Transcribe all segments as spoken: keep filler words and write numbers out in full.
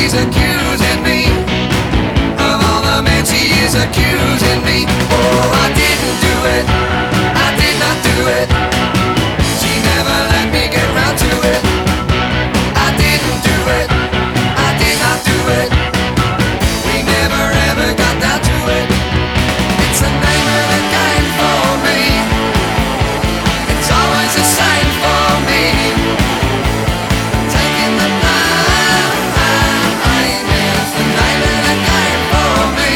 she's accusing me of all the men she is accusing me. Oh, I didn't do it, I did not do it. She never let me get round to it. I didn't do it, I did not do it. We never ever got down to it. It's the name of the game for me. It's always the same for me. Taking the blind is the name of the game for me.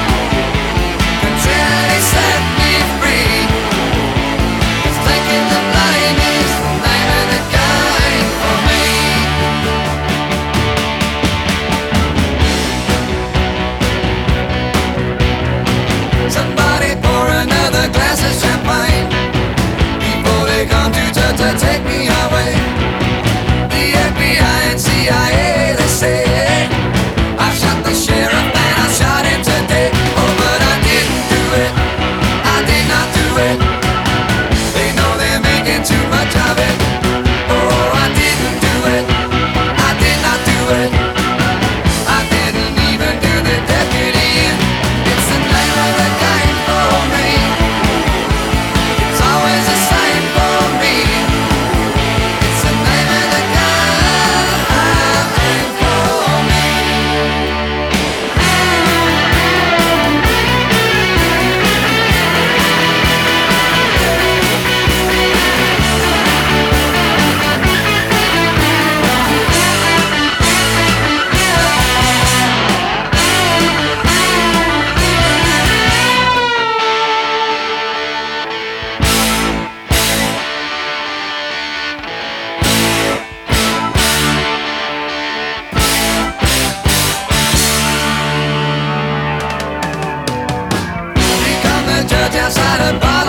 Until he set me free. It's taking the blind is the name of the game for me. Somebody pour another glass of champagne before they come to to, to take me away. The F B I and C I A, they say I shot the sheriff and I shot him today. Oh, but I didn't do it, I did not do it. They know they're making too much of it. Oh, I didn't do it, I did not do it. I didn't even do the deputy. It's the name of the game for me. It's always the same for me. It's the name of the game for me. Become the judge outside a bar.